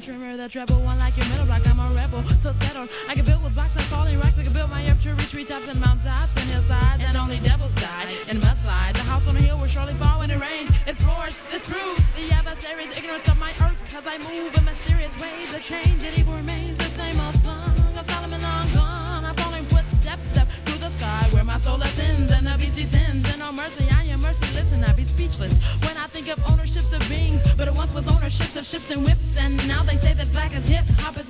trimmer, the treble, one like your middle block. I'm a rebel, so settled. I can build with blocks and falling rocks. I can build my up to reach treetops and mountaintops and hillsides. And only devils die in mudslides. The house on the hill will surely fall when it rains. It pours. This proves the adversary's ignorance of my earth. Cause I move in mysterious ways that change. And evil remains the same old song of Solomon long gone. I'm falling footsteps step through the sky where my soul ascends and the beast descends. And no mercy, I am mercy. Listen, I be speechless when I think of ownerships of beings. But it once was ownerships of ships and whips. And now they say that black is hip hop.